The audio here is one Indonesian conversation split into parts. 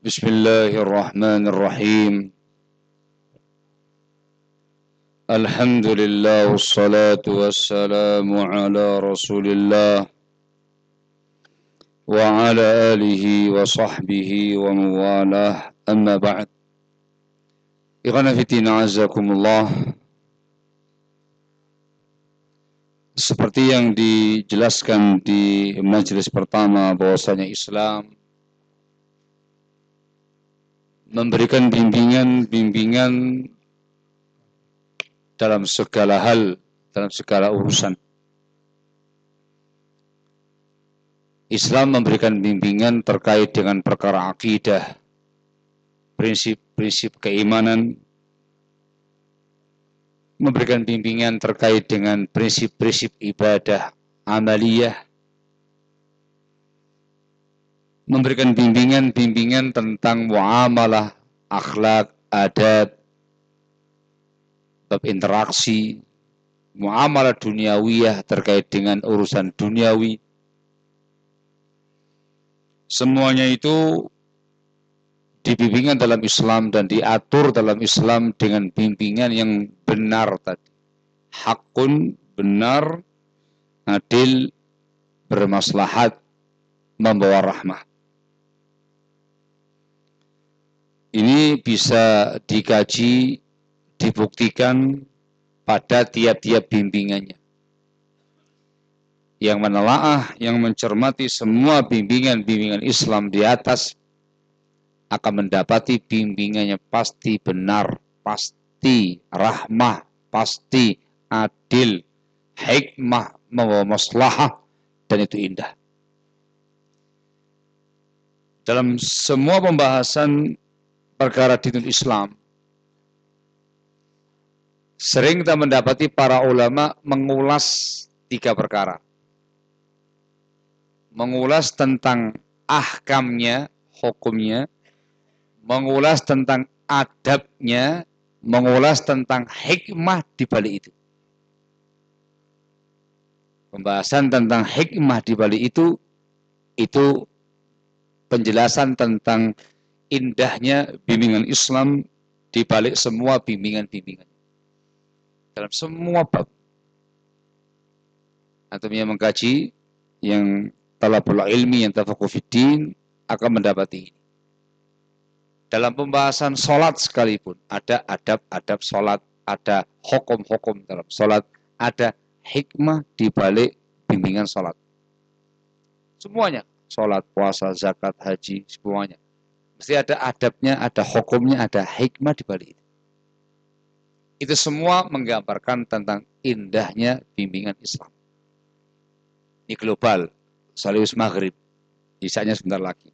Bismillahirrahmanirrahim. Alhamdulillah wassalatu wassalamu ala Rasulillah wa ala alihi wa sahbihi wa mawalah. Amma ba'd. Ikhwana fillah azakumullah. Seperti yang dijelaskan di majelis pertama bahwasanya Islam memberikan bimbingan dalam segala hal, dalam segala urusan. Islam memberikan bimbingan terkait dengan perkara akidah, prinsip-prinsip keimanan, memberikan bimbingan terkait dengan prinsip-prinsip ibadah amaliyah, memberikan bimbingan tentang muamalah, akhlak, adab, bab interaksi, muamalah duniawiyah terkait dengan urusan duniawi. Semuanya itu dibimbingan dalam Islam dan diatur dalam Islam dengan bimbingan yang benar tadi. Hakun, benar, adil, bermaslahat, membawa rahmah. Ini bisa dikaji, dibuktikan pada tiap-tiap bimbingannya. Yang menelaah, yang mencermati semua bimbingan Islam di atas akan mendapati bimbingannya pasti benar, pasti rahmah, pasti adil, hikmah, membawa maslahah, dan itu indah. Dalam semua pembahasan perkara dinul Islam, sering kita mendapati para ulama mengulas 3 perkara. Mengulas tentang ahkamnya, hukumnya, mengulas tentang adabnya, mengulas tentang hikmah di balik itu. Pembahasan tentang hikmah di balik itu penjelasan tentang indahnya bimbingan Islam di balik semua bimbingan. Dalam semua bab. Antum yang mengkaji, yang talabul ilmi, yang tafaqquh fiddin akan mendapati ini. Dalam pembahasan sholat sekalipun, ada adab-adab sholat, ada hukum-hukum dalam sholat, ada hikmah di balik bimbingan sholat. Semuanya, sholat, puasa, zakat, haji, semuanya. Mesti ada adabnya, ada hukumnya, ada hikmah di balik itu. Itu semua menggambarkan tentang indahnya bimbingan Islam. Ini global, Salihus Maghrib, isanya sebentar lagi.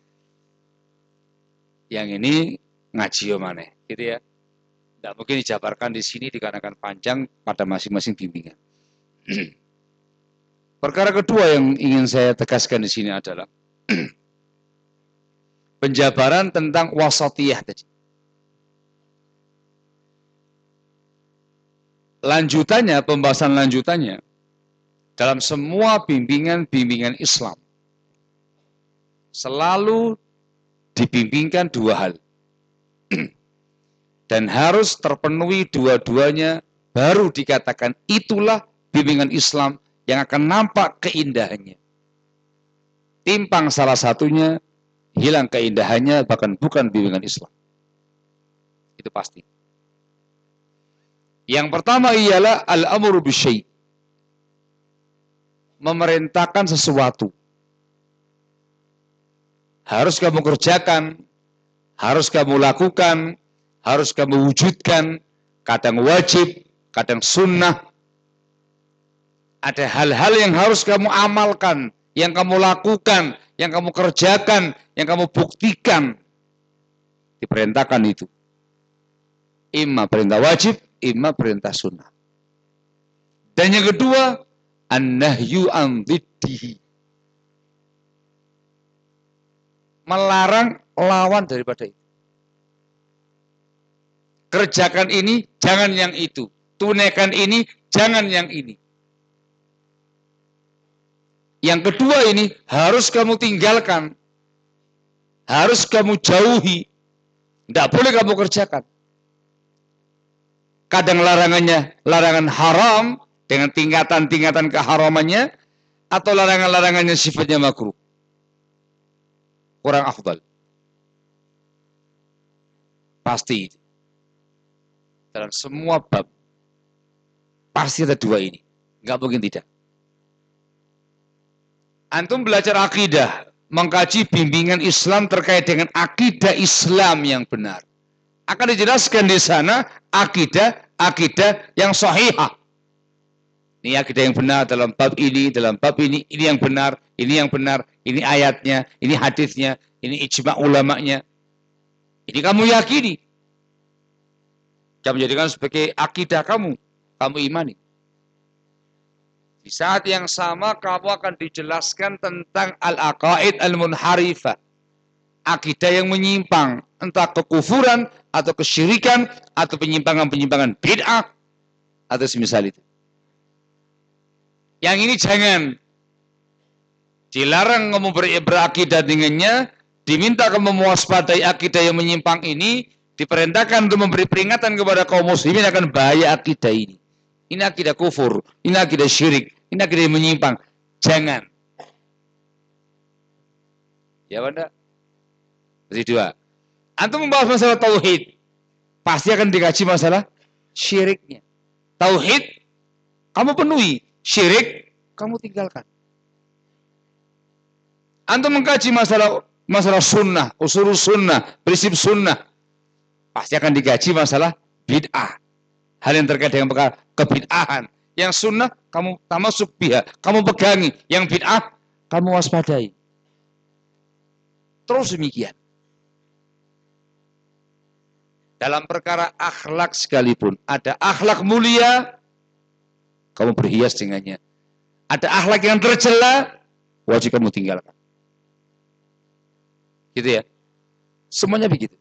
Yang ini ngaji maneh, gitu ya. Tidak mungkin dijabarkan di sini dikarenakan panjang pada masing-masing bimbingan. Perkara kedua yang ingin saya tegaskan di sini adalah penjabaran tentang wasatiyah tadi. Pembahasan lanjutannya dalam semua bimbingan Islam selalu dibimbingkan 2 hal. Dan harus terpenuhi dua-duanya, baru dikatakan itulah bimbingan Islam yang akan nampak keindahannya. Timpang salah satunya, hilang keindahannya, bahkan bukan bimbingan Islam. Itu pasti. Yang pertama ialah al-amru bisyai'. Memerintahkan sesuatu. Harus kamu kerjakan, harus kamu lakukan, harus kamu wujudkan, kadang wajib, kadang sunnah. Ada hal-hal yang harus kamu amalkan, yang kamu lakukan, yang kamu kerjakan, yang kamu buktikan. Diperintahkan itu. Imma perintah wajib, imma perintah sunnah. Dan yang kedua, an-nahyu an dhiddihi. Melarang lawan daripada itu. Kerjakan ini, jangan yang itu. Tunaikan ini, jangan yang ini. Yang kedua ini harus kamu tinggalkan. harus kamu jauhi, tidak boleh kamu kerjakan. Kadang larangannya larangan haram dengan tingkatan-tingkatan keharamannya, atau larangan-larangannya sifatnya makruh, kurang afdal. Pasti dalam semua bab pasti ada dua ini, nggak mungkin tidak. Antum belajar akidah, mengkaji bimbingan Islam terkait dengan akidah Islam yang benar, akan dijelaskan di sana akidah yang sahihah. Ini akidah yang benar dalam bab ini yang benar, ini ayatnya, ini hadisnya, ini ijma' ulamanya. Ini kamu yakini, kamu jadikan sebagai akidah kamu imani. Di saat yang sama kamu akan dijelaskan tentang al-aqaid al-munharifah, akidah yang menyimpang, entah kekufuran atau kesyirikan atau penyimpangan-penyimpangan bid'ah atau semisal itu. Yang ini jangan, dilarang kamu berakidah dengannya, diminta kamu mewaspadai akidah yang menyimpang ini, diperintahkan untuk memberi peringatan kepada kaum muslimin akan bahaya akidah ini. Ini akidah kufur, ini akidah syirik, ini akidah yang menyimpang. Jangan. Ya benda. Berarti dua. Antum membahas masalah tauhid, pasti akan dikaji masalah syiriknya. Tauhid kamu penuhi, syirik kamu tinggalkan. Antum mengkaji masalah sunnah, usul sunnah, prinsip sunnah, pasti akan dikaji masalah bid'ah, hal yang terkait dengan perkara kebid'ahan. Yang sunnah kamu tamasuk biha, kamu pegangi, yang bid'ah kamu waspadai. Terus demikian. Dalam perkara akhlak sekalipun, ada akhlak mulia, kamu berhias dengannya. Ada akhlak yang tercela, wajib kamu tinggalkan. Gitu ya. Semuanya begitu.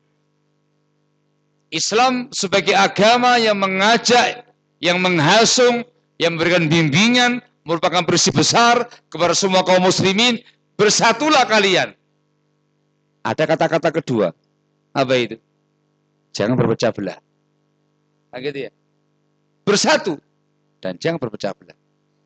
Islam sebagai agama yang mengajak, yang menghasung, yang memberikan bimbingan, merupakan prinsip besar kepada semua kaum muslimin. Bersatulah kalian. Ada kata-kata kedua. Apa itu? Jangan berpecah belah. Nah, gitu ya. Bersatu dan jangan berpecah belah.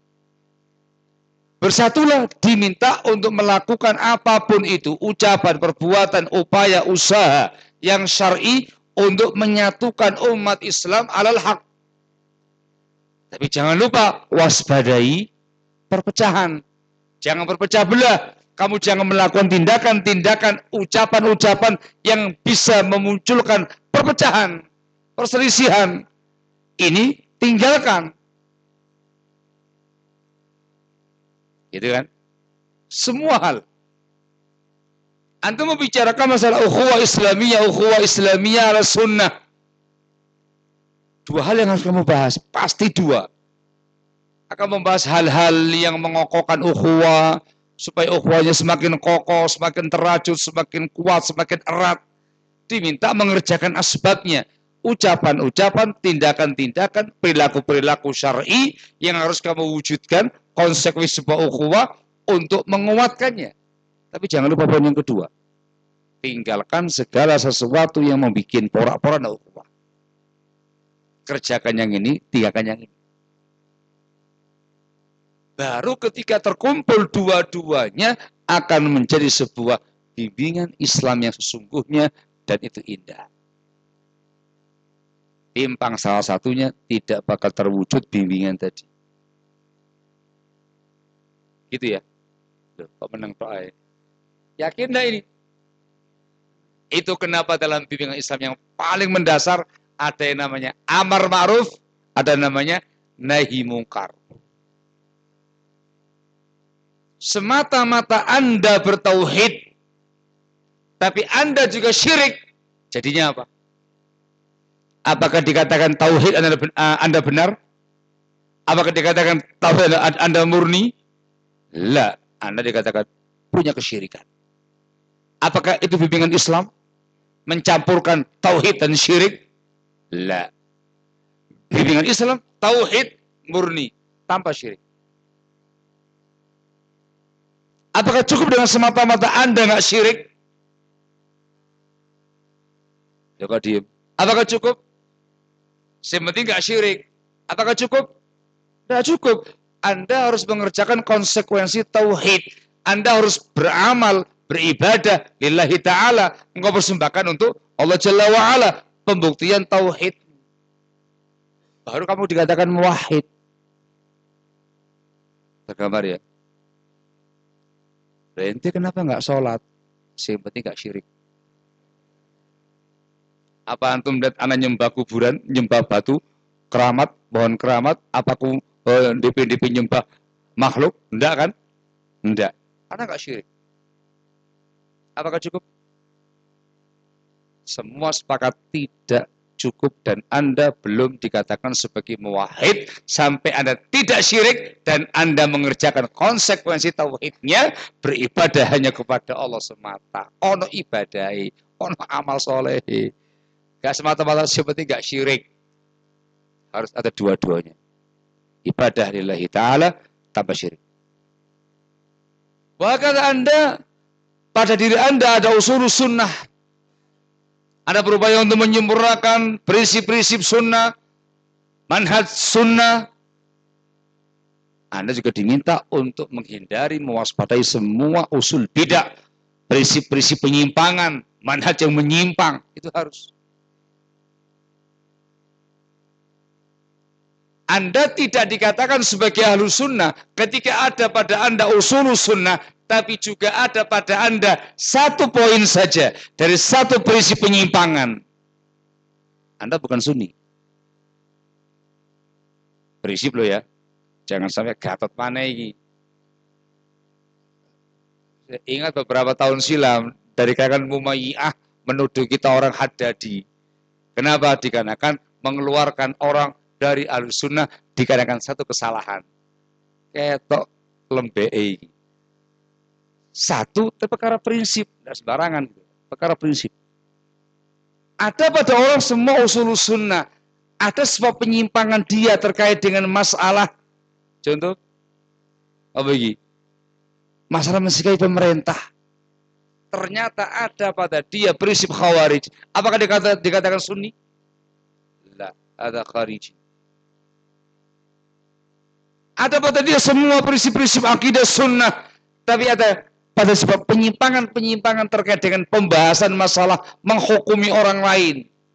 Bersatulah diminta untuk melakukan apapun itu, ucapan, perbuatan, upaya, usaha yang syar'i untuk menyatukan umat Islam alal haq. Tapi jangan lupa waspadai perpecahan. Jangan berpecah belah. Kamu jangan melakukan tindakan-tindakan, ucapan-ucapan yang bisa memunculkan perpecahan, perselisihan. Ini tinggalkan. Gitu kan? Semua hal. Antum membicarakan masalah ukhuwah Islamiyah ala sunnah. Dua hal yang harus kamu bahas, pasti dua. Akan membahas hal-hal yang mengokohkan ukhuwah, supaya ukhuwahnya semakin kokoh, semakin terajut, semakin kuat, semakin erat. Diminta mengerjakan asbabnya. Ucapan-ucapan, tindakan-tindakan, perilaku-perilaku syar'i yang harus kamu wujudkan, konsekuensi sebuah ukhuwah untuk menguatkannya. Tapi jangan lupa poin yang kedua. Tinggalkan segala sesuatu yang membuat porak-poranda ukhuwah. Kerjakan yang ini, tinggalkan yang ini. Baru ketika terkumpul dua-duanya akan menjadi sebuah bimbingan Islam yang sesungguhnya dan itu indah. Timpang salah satunya tidak bakal terwujud bimbingan tadi. Gitu ya. Kok menang doa ya? Yakin enggak ini? Itu kenapa dalam bimbingan Islam yang paling mendasar ada yang namanya amar ma'ruf, ada yang namanya nahi mungkar. Semata-mata Anda bertauhid, tapi Anda juga syirik, jadinya apa? Apakah dikatakan tauhid Anda benar? Apakah dikatakan tauhid Anda murni? La, Anda dikatakan punya kesyirikan. Apakah itu bimbingan Islam? Mencampurkan tauhid dan syirik? La. Bimbingan Islam, tauhid murni, tanpa syirik. Apakah cukup dengan semata-mata Anda nggak syirik? Ya kok diem. Apakah cukup? Yang penting nggak syirik. Apakah cukup? Tidak cukup. Anda harus mengerjakan konsekuensi tauhid. Anda harus beramal, beribadah lillahi ta'ala. Engkau persembahkan untuk Allah Jalla wa'ala. Pembuktian tauhid. Baru kamu dikatakan muwahhid. Tergambar ya? Ente kenapa nggak sholat? Yang penting nggak syirik. Apa antum lihat anak nyembah kuburan, nyembah batu, keramat, pohon keramat, apa aku DP nyembah makhluk? Enggak kan? Enggak. Karena nggak syirik. Apakah cukup? Semua sepakat tidak cukup dan Anda belum dikatakan sebagai muwahhid sampai Anda tidak syirik dan Anda mengerjakan konsekuensi tauhidnya, beribadah hanya kepada Allah semata. Ono ibadahi, ono amal soleh. Gak semata-mata seperti gak syirik. Harus ada dua-duanya. Ibadah lillahi ta'ala tanpa syirik. Bahkan Anda, pada diri Anda ada usul sunnah. Anda berupaya untuk menyempurnakan prinsip-prinsip sunnah, manhaj sunnah. Anda juga diminta untuk menghindari, mewaspadai semua usul bidah, prinsip-prinsip penyimpangan, manhaj yang menyimpang. Itu harus. Anda tidak dikatakan sebagai ahlu sunnah ketika ada pada Anda usul sunnah, tapi juga ada pada Anda satu poin saja dari satu prinsip penyimpangan. Anda bukan sunni. Prinsip lo ya, jangan sampai gatot mana ini. Ingat beberapa tahun silam dari kalangan Mumayyiyah menuduh kita orang Haddadi. Kenapa? Dikarenakan mengeluarkan orang dari Ahlus Sunnah dikarenakan satu kesalahan. Ketok lembei. Satu, perkara prinsip, tidak sembarangan. Perkara prinsip. Ada pada orang semua usul sunnah. Ada sebab penyimpangan dia terkait dengan masalah. Contoh, apa lagi? Masalah mensikapi pemerintah. Ternyata ada pada dia prinsip khawarij. Apakah dikatakan sunni? Tidak, ada khariji. Ada pada dia semua prinsip-prinsip akidah sunnah. Tapi ada pada sebab penyimpangan-penyimpangan terkait dengan pembahasan masalah menghukumi orang lain.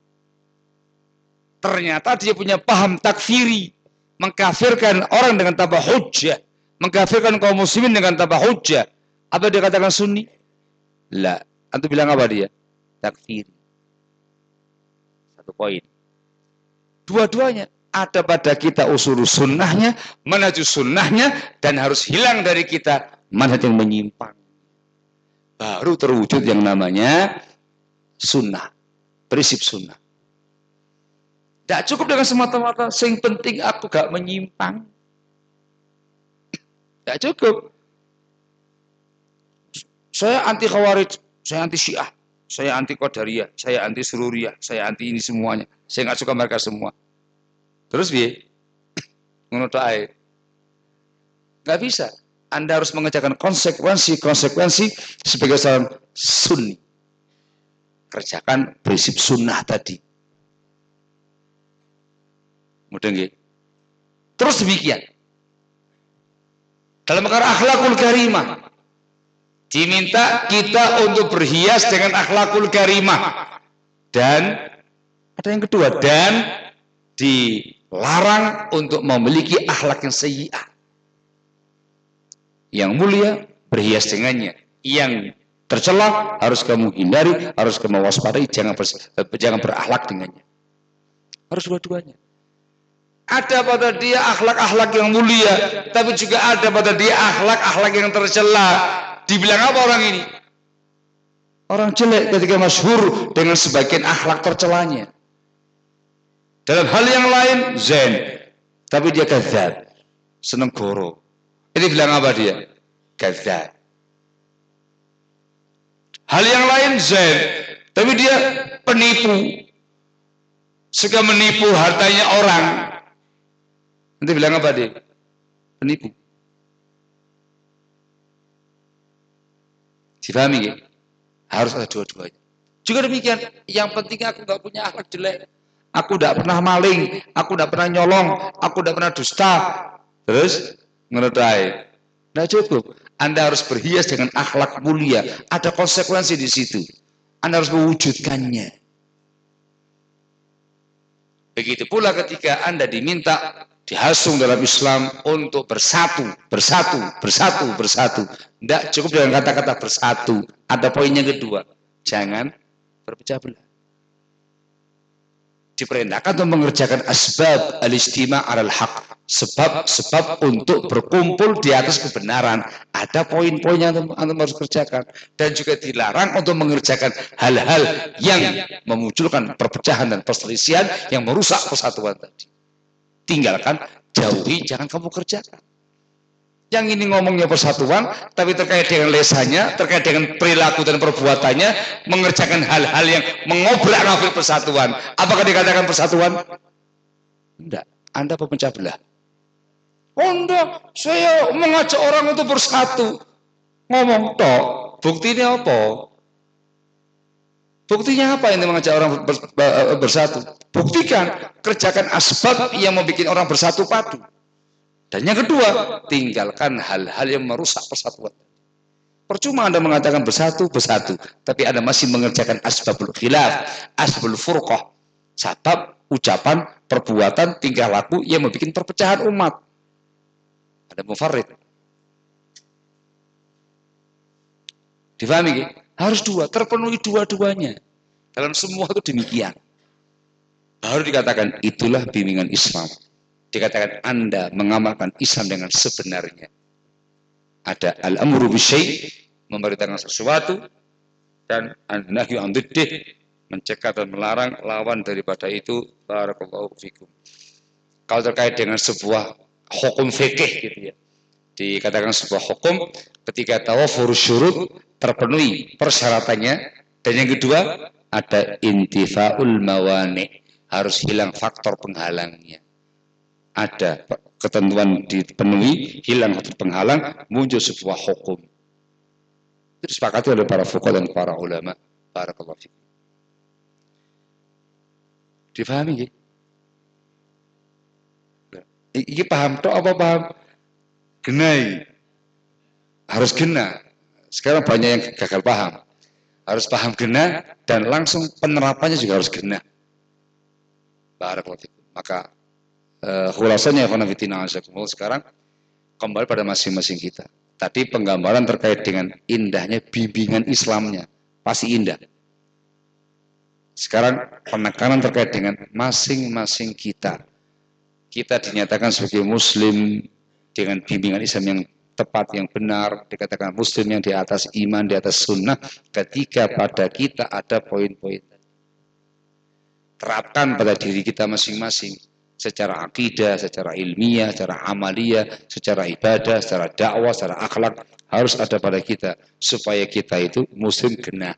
Ternyata dia punya paham takfiri. Mengkafirkan orang dengan tanpa hujjah. Mengkafirkan kaum muslimin dengan tanpa hujjah. Apa dia katakan sunni? Lah, antum bilang apa dia? Takfiri. Satu poin. Dua-duanya ada pada kita usul sunnahnya, manhaj sunnahnya, dan harus hilang dari kita manhaj yang menyimpang. Baru terwujud yang namanya sunnah, prinsip sunnah. Tidak cukup dengan semata-mata, yang penting aku gak menyimpang. Tidak cukup. Saya anti khawarij, saya anti syiah, saya anti qadariyah, saya anti sururiyah, saya anti ini semuanya. Saya gak suka mereka semua. Terus piye? Menurut air. Gak bisa. Anda harus mengerjakan konsekuensi sebagai seorang sunni. Kerjakan prinsip sunnah tadi. Mudah nggih? Terus demikian. Dalam perkara akhlakul karimah, diminta kita untuk berhias dengan akhlakul karimah. Dan ada yang kedua, dan dilarang untuk memiliki akhlak yang sayyi'ah. Yang mulia berhias dengannya. Yang tercela harus kamu hindari, harus kamu waspadai, jangan berakhlak dengannya. Harus dua-duanya. Ada pada dia akhlak-akhlak yang mulia, tapi juga ada pada dia akhlak-akhlak yang tercela. Dibilang apa orang ini? Orang jelek ketika masyhur dengan sebagian akhlak tercelanya. Dalam hal yang lain, zen. Tapi dia kadzab. Seneng goro. Ini bilang apa dia? Kadzab. Hal yang lain, zen. Tapi dia penipu. Suka menipu hartanya orang. Nanti bilang apa dia? Penipu. Difahami ya? Harus ada dua-duanya. Juga demikian, yang penting aku nggak punya akhlak jelek. Aku tidak pernah maling, aku tidak pernah nyolong, aku tidak pernah dusta. Terus menurut tidak cukup. Anda harus berhias dengan akhlak mulia. Ada konsekuensi di situ. Anda harus mewujudkannya. Begitu pula ketika Anda diminta dihasung dalam Islam untuk bersatu, bersatu, bersatu, bersatu. Tidak cukup dengan kata-kata bersatu. Ada poinnya kedua. Jangan berpecah belah. Diperintahkan untuk mengerjakan asbab al-istima' alal haq, sebab-sebab untuk berkumpul di atas kebenaran. Ada poin-poinnya yang harus kerjakan, dan juga dilarang untuk mengerjakan hal-hal yang memunculkan perpecahan dan perselisihan yang merusak persatuan tadi. Tinggalkan, jauhi, jangan kamu kerjakan. Yang ini ngomongnya persatuan, tapi terkait dengan lesannya, terkait dengan perilaku dan perbuatannya, mengerjakan hal-hal yang mengobrak-abrik persatuan. Apakah dikatakan persatuan? Tidak. Anda pemecah belah. Oh enggak, saya mengajak orang untuk bersatu. Ngomong toh, buktinya apa? Buktinya apa yang mengajak orang bersatu? Buktikan, kerjakan asbab yang membuat orang bersatu padu. Dan yang kedua, tinggalkan hal-hal yang merusak persatuan. Percuma Anda mengatakan bersatu, tapi Anda masih mengerjakan asbabul khilaf, asbabul furqah, sebab ucapan, perbuatan, tingkah laku yang membuat perpecahan umat. Ada mufarrid. Difahami? Harus dua, terpenuhi dua-duanya. Dalam semua itu demikian. Baru dikatakan itulah bimbingan Islam. Dikatakan Anda mengamalkan Islam dengan sebenarnya. Ada al-amru bisyai', memerintahkan sesuatu, dan an-nahyu an diddih, mencegah dan melarang lawan daripada itu. Barakallahu fikum. Kalau terkait dengan sebuah hukum fikih gitu ya, dikatakan sebuah hukum ketika tawafur syurut, terpenuhi persyaratannya, dan yang kedua ada intifaul mawani', harus hilang faktor penghalangnya. Ada ketentuan dipenuhi, hilang faktor penghalang, muncul sebuah hukum. Itu disepakati oleh para fuqaha dan para ulama. Barakallahu fikum. Difahami ya? Ini paham toh apa paham? Genai. Harus gena. Sekarang banyak yang gagal paham. Harus paham gena, dan langsung penerapannya juga harus gena. Barakallahu fikum. Maka khulasanya sekarang kembali pada masing-masing kita. Tadi penggambaran terkait dengan indahnya bimbingan Islamnya, pasti indah. Sekarang penekanan terkait dengan masing-masing kita. Kita dinyatakan sebagai muslim dengan bimbingan Islam yang tepat, yang benar, dikatakan muslim yang di atas iman, di atas sunnah, ketika pada kita ada poin-poin. Terapkan pada diri kita masing-masing, secara akidah, secara ilmiah, secara amaliyah, secara ibadah, secara dakwah, secara akhlak, harus ada pada kita, supaya kita itu muslim genah.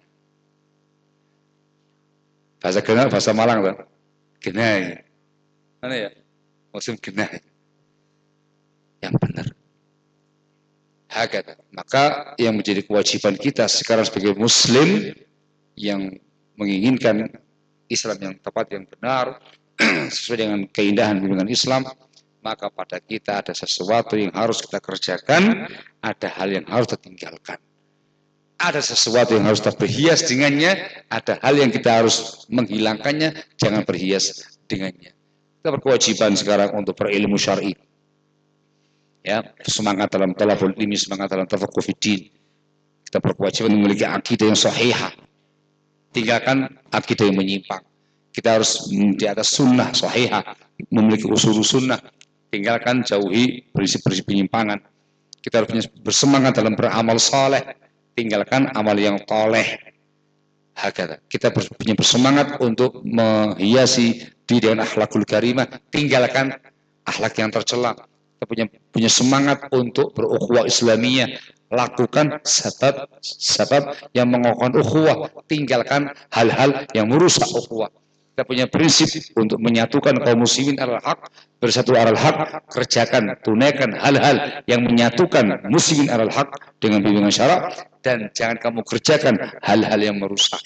Bahasa genah, bahasa Malang kan? Genah. Mana ya? Muslim genah. Yang benar. Hakata. Maka yang menjadi kewajiban kita sekarang sebagai muslim yang menginginkan Islam yang tepat, yang benar, sesuai dengan keindahan bimbingan Islam, maka pada kita ada sesuatu yang harus kita kerjakan, ada hal yang harus kita tinggalkan. Ada sesuatu yang harus kita berhias dengannya, ada hal yang kita harus menghilangkannya, jangan berhias dengannya. Kita berkewajiban sekarang untuk berilmu syar'i. Ya, semangat dalam talabul ilmi, semangat dalam tafaqquh fiddin. Kita berkewajiban memiliki akidah yang sahihah. Tinggalkan akidah yang menyimpang. Kita harus di atas sunnah sahihah, memiliki usul sunnah. Tinggalkan, jauhi prinsip-prinsip penyimpangan. Kita harus bersemangat dalam beramal saleh. Tinggalkan amal yang toleh. Hakata. Kita punya bersemangat untuk menghiasi diri dengan akhlakul karimah. Tinggalkan akhlak yang tercela. Kita punya semangat untuk berukhuwah Islamiyah. Lakukan sebab yang mengokohkan ukhuwah. Tinggalkan hal-hal yang merusak ukhuwah. Kita punya prinsip untuk menyatukan kaum muslimin alal haq, bersatu alal haq, kerjakan, tunaikan hal-hal yang menyatukan muslimin alal haq dengan bimbingan syarak, dan jangan kamu kerjakan hal-hal yang merusak.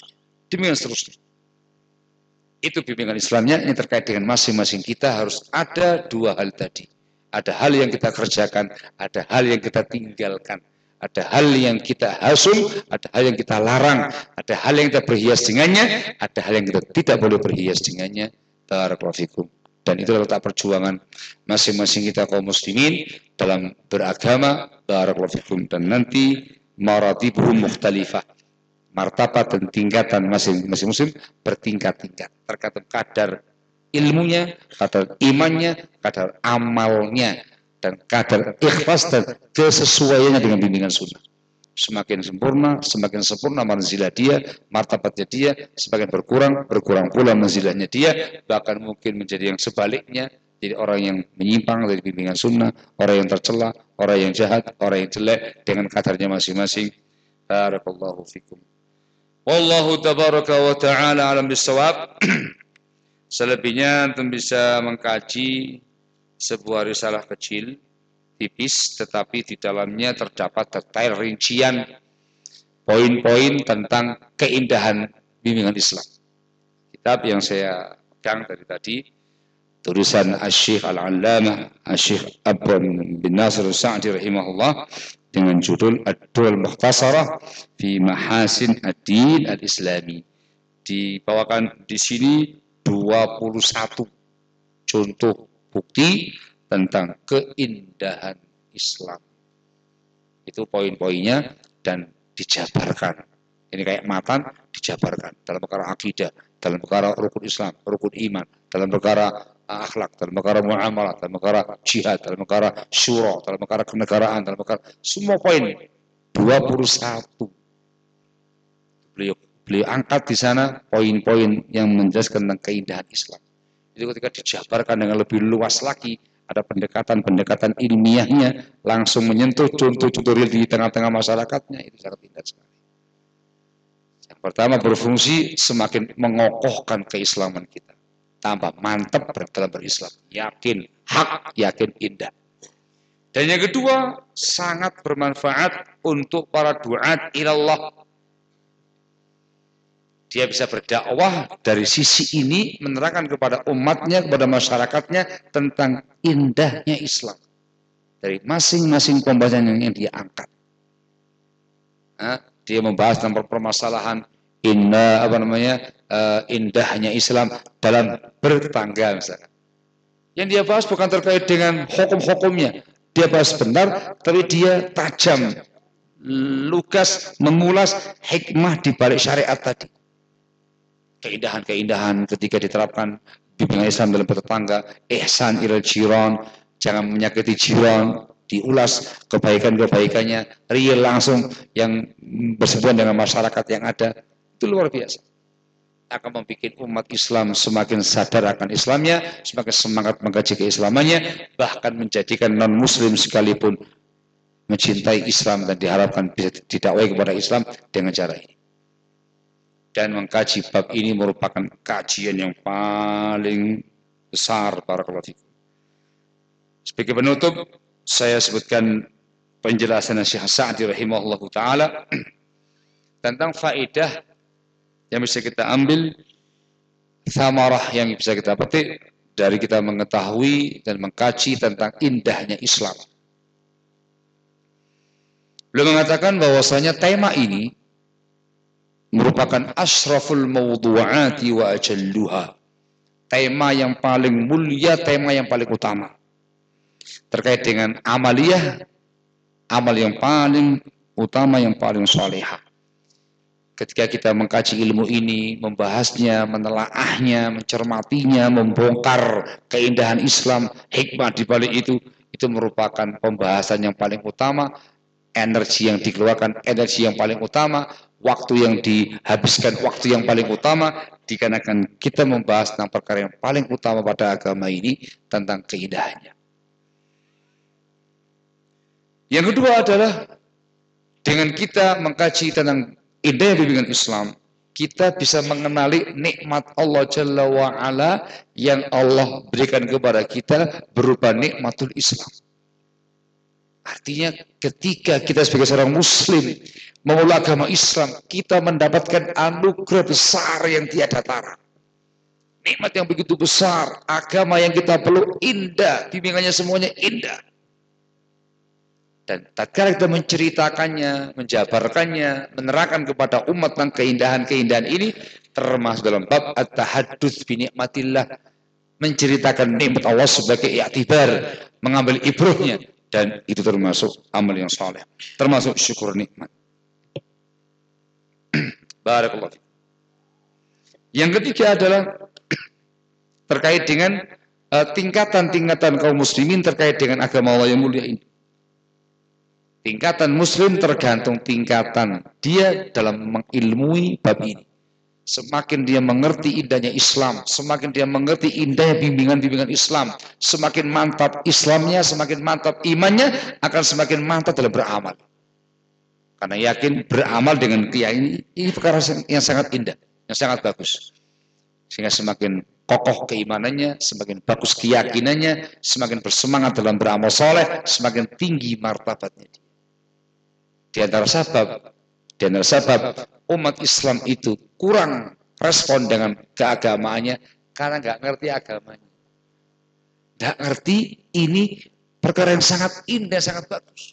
Demikian seterusnya. Itu bimbingan Islamnya. Ini terkait dengan masing-masing kita harus ada dua hal tadi. Ada hal yang kita kerjakan, ada hal yang kita tinggalkan. Ada hal yang kita hasung, ada hal yang kita larang, ada hal yang kita berhias dengannya, ada hal yang kita tidak boleh berhias dengannya. Barakallahu fikum. Dan itu letak perjuangan masing-masing kita kaum muslimin dalam beragama. Barakallahu fikum. Dan nanti maratibuhum mukhtalifah. Martabat dan tingkatan masing-masing muslim bertingkat-tingkat. Tergantung kadar ilmunya, kadar imannya, kadar amalnya, dan kadar ikhlas dan kesesuaiannya dengan bimbingan sunnah. Semakin sempurna manzilah dia, martabatnya dia, semakin berkurang pula manzilahnya dia, bahkan mungkin menjadi yang sebaliknya, jadi orang yang menyimpang dari bimbingan sunnah, orang yang tercela, orang yang jahat, orang yang jelek, dengan kadarnya masing-masing. Barakallahu fikum. Wallahu tabaraka wa ta'ala alam bisawab. Selebihnya tentu bisa mengkaji sebuah risalah kecil, tipis, tetapi di dalamnya terdapat detail rincian poin-poin tentang keindahan bimbingan Islam. Kitab yang saya pegang dari tadi, tulisan Asy-Syaikh Al-Allamah Asy-Syaikh Abu bin Nasir As-Sa'di rahimahullah dengan judul Ad-Durrul Mukhtasarah fi Mahasin Ad-Din Al-Islami. Dibawakan di sini 21 contoh bukti tentang keindahan Islam. Itu poin-poinnya dan dijabarkan. Ini kayak matan dijabarkan dalam perkara akidah, dalam perkara rukun Islam, rukun iman, dalam perkara akhlak, dalam perkara muamalah, dalam perkara jihad, dalam perkara syura, dalam perkara kenegaraan, dalam perkara semua poin 21. Beliau angkat di sana poin-poin yang menjelaskan tentang keindahan Islam. Itu ketika dijabarkan dengan lebih luas lagi, ada pendekatan-pendekatan ilmiahnya, langsung menyentuh contoh-contoh real di tengah-tengah masyarakatnya, itu sangat indah sekali. Yang pertama berfungsi semakin mengokohkan keislaman kita. Tambah mantap dalam berislam. Yakin, hak, yakin, indah. Dan yang kedua, sangat bermanfaat untuk para duat ilallah. Dia bisa berdakwah dari sisi ini, menerangkan kepada umatnya, kepada masyarakatnya tentang indahnya Islam dari masing-masing pembahasan yang dia angkat. Dia membahas tentang permasalahan indahnya Islam dalam bertangga misalkan. Yang dia bahas bukan terkait dengan hukum-hukumnya, dia bahas benar, tapi dia tajam, lugas, mengulas hikmah di balik syariat tadi. Keindahan-keindahan ketika diterapkan bimbingan Islam dalam bertetangga, ihsan ilal jiran, jangan menyakiti jiran, diulas kebaikan-kebaikannya, real langsung yang bersentuhan dengan masyarakat yang ada, itu luar biasa. Akan membuat umat Islam semakin sadar akan Islamnya, semakin semangat mengkaji keislamannya, bahkan menjadikan non-muslim sekalipun mencintai Islam dan diharapkan bisa didakwai kepada Islam dengan cara ini. Dan mengkaji bab ini merupakan kajian yang paling besar para ulama. Sebagai penutup, saya sebutkan penjelasan Syekh Sa'di rahimahullah ta'ala tentang faedah yang bisa kita ambil, thamarah yang bisa kita petik dari kita mengetahui dan mengkaji tentang indahnya Islam. Beliau mengatakan bahwasanya tema ini merupakan asyraful mawdu'ati wa ajalluha. Tema yang paling mulia, tema yang paling utama. Terkait dengan amaliyah, amal yang paling utama, yang paling salihah. Ketika kita mengkaji ilmu ini, membahasnya, menelaahnya, mencermatinya, membongkar keindahan Islam, hikmah di balik itu merupakan pembahasan yang paling utama, energi yang dikeluarkan, energi yang paling utama, waktu yang dihabiskan, waktu yang paling utama, dikarenakan kita membahas tentang perkara yang paling utama pada agama ini, tentang keindahannya. Yang kedua adalah dengan kita mengkaji tentang indahnya bimbingan Islam, kita bisa mengenali nikmat Allah Jalla wa'ala yang Allah berikan kepada kita berupa nikmatul Islam. Artinya ketika kita sebagai seorang muslim memeluk agama Islam, kita mendapatkan anugerah besar yang tiada tara. Nikmat yang begitu besar, agama yang kita peluk indah, bimbingannya semuanya indah. Dan tatkala kita menceritakannya, menjabarkannya, menerangkan kepada umat tentang keindahan-keindahan ini, termasuk dalam bab at-tahadduts bi nikmatillah, menceritakan nikmat Allah sebagai i'tibar, mengambil ibrahnya, dan itu termasuk amal yang saleh, termasuk syukur nikmat. Barakallahu fiik. Yang ketiga adalah terkait dengan tingkatan-tingkatan kaum muslimin terkait dengan agama Allah yang mulia ini. Tingkatan muslim tergantung tingkatan dia dalam mengilmui bab ini. Semakin dia mengerti indahnya Islam, semakin dia mengerti indahnya bimbingan-bimbingan Islam, semakin mantap Islamnya, semakin mantap imannya, akan semakin mantap dalam beramal. Karena yakin beramal dengan keyakinan ini perkara yang sangat indah, yang sangat bagus. Sehingga semakin kokoh keimanannya, semakin bagus keyakinannya, semakin bersemangat dalam beramal soleh, semakin tinggi martabatnya. Di antara sebab umat Islam itu kurang respon dengan keagamaannya karena nggak ngerti agamanya. Nggak ngerti ini perkara yang sangat indah, sangat bagus.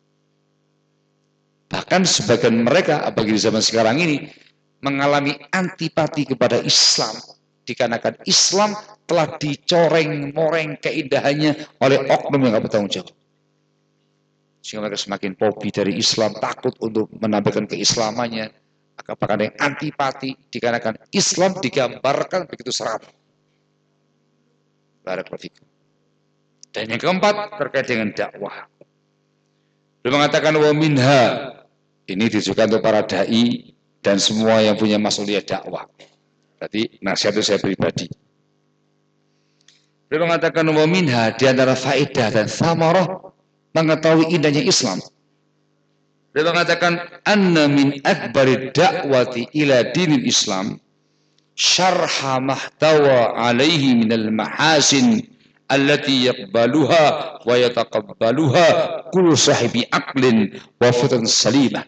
Bahkan sebagian mereka, apalagi di zaman sekarang ini, mengalami antipati kepada Islam. Dikarenakan Islam telah dicoreng-moreng keindahannya oleh oknum yang nggak bertanggung jawab. Sehingga mereka semakin fobi dari Islam, takut untuk menampilkan keislamannya, apakah ada yang antipati dikarenakan Islam digambarkan begitu seram. Barakallahu. Dan yang keempat terkait dengan dakwah. Beliau mengatakan wa minha, ini ditujukan untuk para dai dan semua yang punya mas'uliyah dakwah. Berarti nasihat itu saya pribadi. Beliau mengatakan wa minha, di antara faedah dan samarah mengetahui indahnya Islam. Dia mengatakan anna min akbari da'wati ila dinil Islam syarha mahtawa alaihi minal mahasin allati yaqbaluha wa yataqabbaluha kullu sahibi aqlin wa fitan salimah.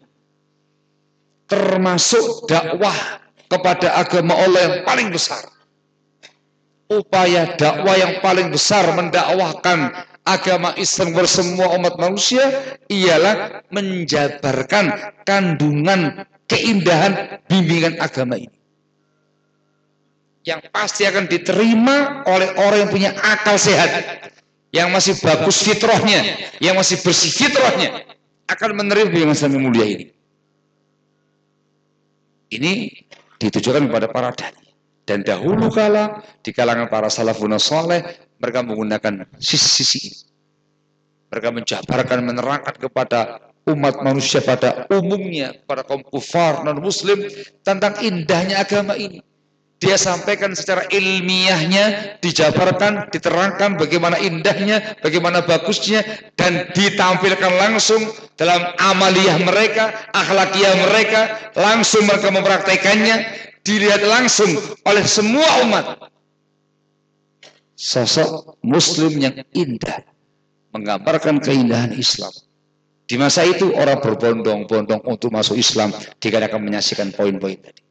Termasuk dakwah kepada agama Allah yang paling besar. Upaya dakwah yang paling besar mendakwahkan agama Islam bersemua umat manusia ialah menjabarkan kandungan keindahan bimbingan agama ini. Yang pasti akan diterima oleh orang yang punya akal sehat, yang masih bagus fitrahnya, yang masih bersih fitrahnya, akan menerima bimbingan Islam yang mulia ini. Ini ditujukan kepada para dai. Dan dahulu kala di kalangan para salafun saleh mereka menggunakan sisi-sisi ini. Mereka menjabarkan, menerangkan kepada umat manusia pada umumnya, pada kaum kufar non muslim tentang indahnya agama ini. Dia sampaikan secara ilmiahnya, dijabarkan, diterangkan bagaimana indahnya, bagaimana bagusnya, dan ditampilkan langsung dalam amaliyah mereka, akhlakiyah mereka, langsung mereka mempraktekannya, dilihat langsung oleh semua umat. Sosok muslim yang indah, menggambarkan keindahan Islam. Di masa itu orang berbondong-bondong untuk masuk Islam dikarenakan menyaksikan poin-poin tadi.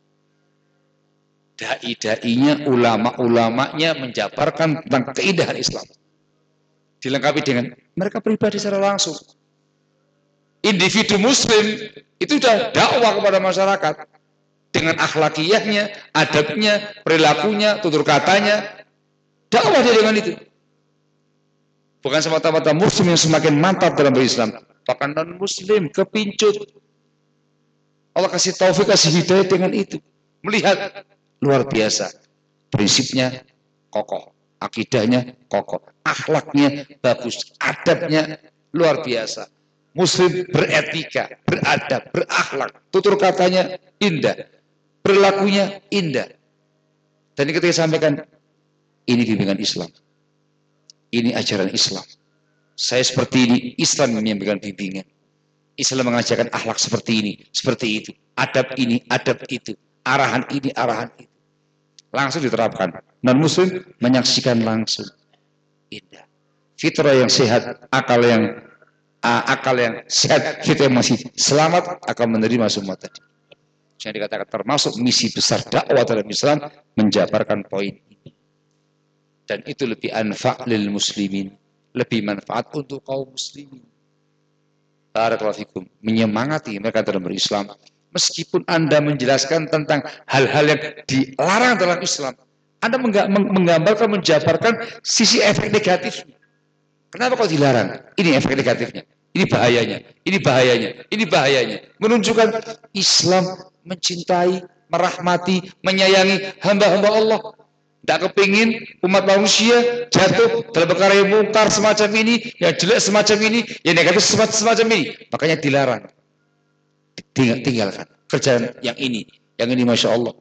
Dai-dainya, ulama-ulamanya menjabarkan tentang keindahan Islam. Dilengkapi dengan mereka pribadi secara langsung. Individu muslim itu sudah dakwah kepada masyarakat dengan akhlakiyahnya, adabnya, perilakunya, tutur katanya, dakwah dia dengan itu. Bukan semata-mata muslim yang semakin mantap dalam berislam, bahkan non muslim kepincut. Allah kasih taufik, kasih hidayah dengan itu. Melihat luar biasa, prinsipnya kokoh, akidahnya kokoh, akhlaknya bagus, adabnya luar biasa. Muslim beretika, beradab, berakhlak, tutur katanya indah, perilakunya indah. Dan ketika sampaikan, ini bimbingan Islam, ini ajaran Islam. Saya seperti ini, Islam yang memberikan bimbingan. Islam mengajarkan akhlak seperti ini, seperti itu, adab ini, adab itu, arahan ini, arahan itu. Langsung diterapkan. Non-muslim menyaksikan langsung. Indah. Fitrah yang sehat, akal yang akal yang sehat, kita yang masih selamat akan menerima semua tadi. Yang dikatakan termasuk misi besar dakwah dalam Islam menjabarkan poin ini. Dan itu lebih anfa' lil muslimin, lebih manfaat untuk kaum muslimin. Barakallahu fikum, menyemangati mereka dalam berislam. Meskipun Anda menjelaskan tentang hal-hal yang dilarang dalam Islam, Anda menggambarkan, menjabarkan sisi efek negatifnya. Kenapa kok dilarang? Ini efek negatifnya. Ini bahayanya. Ini bahayanya. Ini bahayanya. Menunjukkan Islam mencintai, merahmati, menyayangi hamba-hamba Allah. Tidak kepingin umat manusia jatuh dalam perkara yang mungkar semacam ini, yang jelek semacam ini, yang negatif semacam ini. Makanya dilarang. Tinggalkan. Kerjaan yang ini Masya Allah.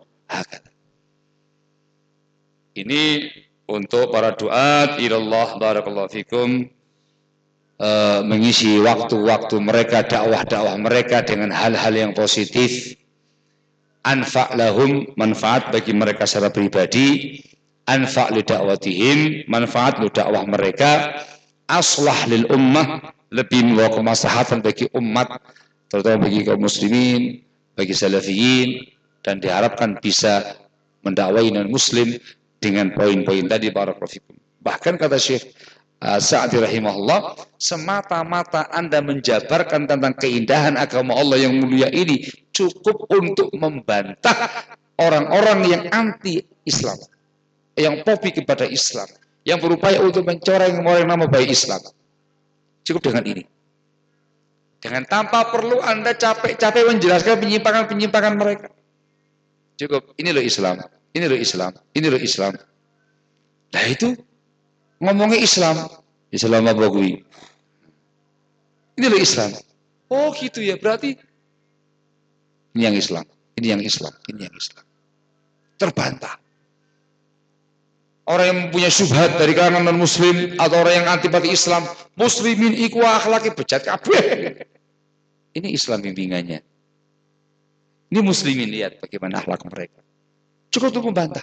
Ini untuk para duat ilallah, barakallahu fikum, mengisi waktu-waktu mereka, dakwah-dakwah mereka dengan hal-hal yang positif, anfa' lahum, manfaat bagi mereka secara pribadi, anfa' li dakwatihim, manfaat li dakwah mereka, aslah lil ummah, lebih membawa kemaslahatan bagi umat, terutama bagi kaum muslimin, bagi salafiyin, dan diharapkan bisa mendakwai non-muslim dengan poin-poin tadi, barakallahu fikum. Bahkan kata Syekh Sa'di rahimahullah, semata-mata Anda menjabarkan tentang keindahan agama Allah yang mulia ini cukup untuk membantah orang-orang yang anti-Islam, yang popi kepada Islam, yang berupaya untuk mencoreng nama baik Islam. Cukup dengan ini. Dengan tanpa perlu Anda capek-capek menjelaskan penyimpangan-penyimpangan mereka. Cukup, ini loh Islam, ini loh Islam, ini loh Islam. Nah itu ngomongnya Islam apa gue? Ini loh Islam. Oh gitu ya, berarti ini yang Islam, ini yang Islam, ini yang Islam. Terbantah. Orang yang mempunyai syubhat dari kalangan non-muslim atau orang yang antipati Islam, muslimin iku akhlaki bejat kabeh. Ini Islam bimbingannya. Ini muslimin, lihat bagaimana akhlak mereka. Cukup untuk membantah.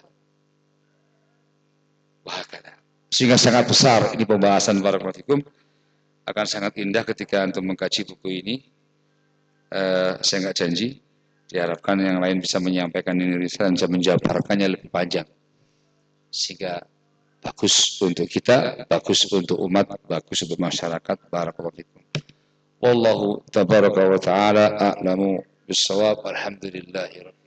Wah, sehingga sangat besar ini pembahasan, barakallahu fikum, akan sangat indah ketika untuk mengkaji buku ini. Saya nggak janji, diharapkan yang lain bisa menyampaikan ini dan bisa menjabarkannya lebih panjang, sehingga bagus untuk kita, bagus untuk umat, bagus untuk masyarakat. Barakallahu fikum. Wallahu tabaraka wa ta'ala a'lamu bis-shawab. Alhamdulillahirabbil